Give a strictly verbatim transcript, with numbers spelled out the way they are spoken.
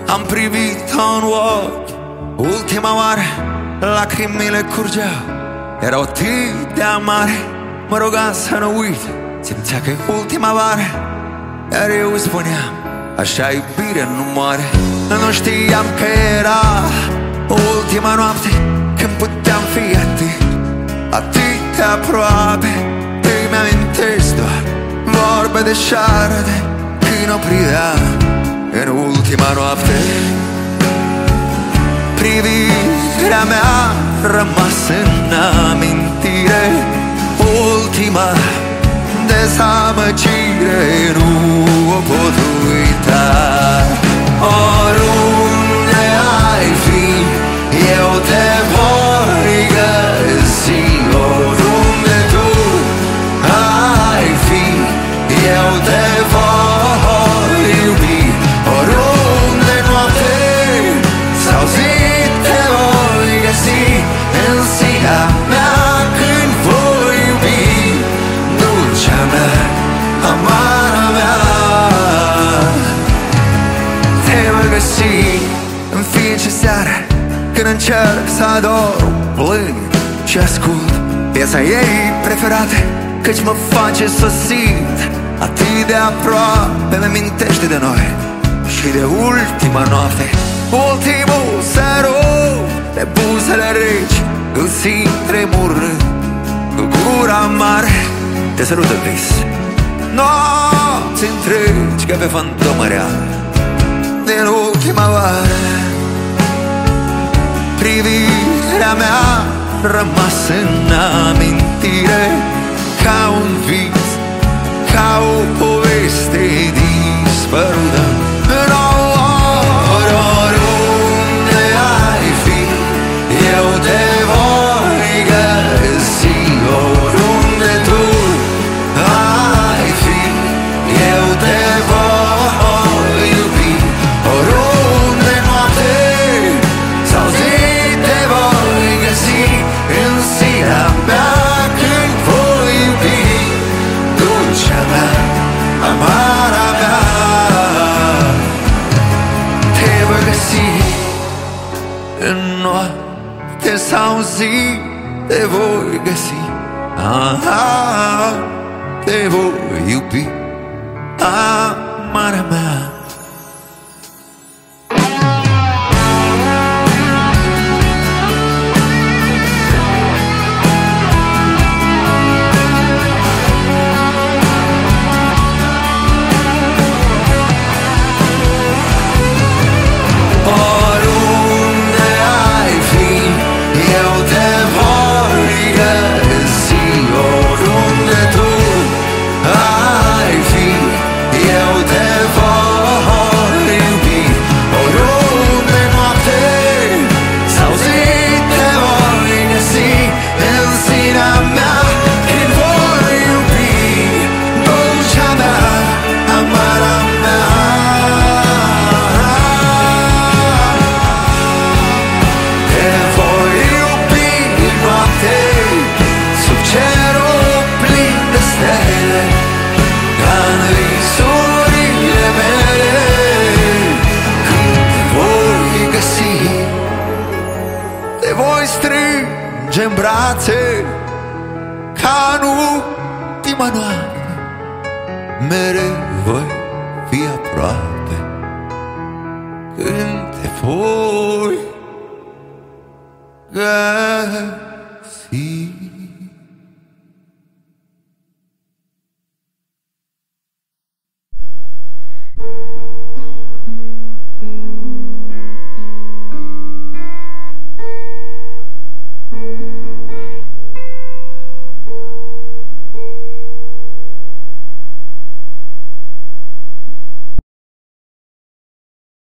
Am privit-o în ochi ultima oară, lacrimile curgeau, erau atât de amare. Mă ruga să nu uit, simțea că e ultima oară, dar eu îi spuneam, așa iubire nu moare. Nu știam că era ultima noapte, când puteam fi atât, atât de aproape. Îmi amintesc doar vorbe de șarde, când o priveam în ultima noapte. Privirea mea rămas în amintire, ultima dezamăgire, nu o pot uita. Oriunde ai fi, eu te voi găsi. Oriunde tu ai fi, eu te voi iubi. Oriunde noapte sau zi, te voi găsi în sinea mea când voi iubi. Dulcea mea, amara mea, te voi găsi în fiecare seară când încerc să adorm, plâng și ascult piesa ei preferată, căci mă face să simt atât de aproape. Mi-amintește de noi și de ultima noapte, ultimul sărut de buzele reci, îl simt tremurând cu gura mare. Te sărută vis nopți întregi ca pe fantomă reală din ultima oară. Privirea mea rămas în amintire, ca un vis, ca o poveste dispărută. Oriunde ai fi, eu te voi găsi. Oriunde tu ai fi, eu te voi iubi. Oriunde noapte sau zi, te voi găsi în sinea mea când voi iubi. Dulcea mea, amara mea, te voi găsi în noapte sau zi, te voi găsi. Ah, te voi iubi, amara mea. Oriunde ai fi, eu te voi găsi. Oriunde tu ai fi, eu te voi iubi. Oriunde noapte sau zi, te voi găsi în sinea mea când voi iubi. Dulcea mea, amara mea, te voi iubi noapte sub cerul plin de stele, ca în visurile mele. Când te voi găsi, te voi strânge în brațe, ca în ultima noapte, mereu voi fi aproape. Când te voi găsi.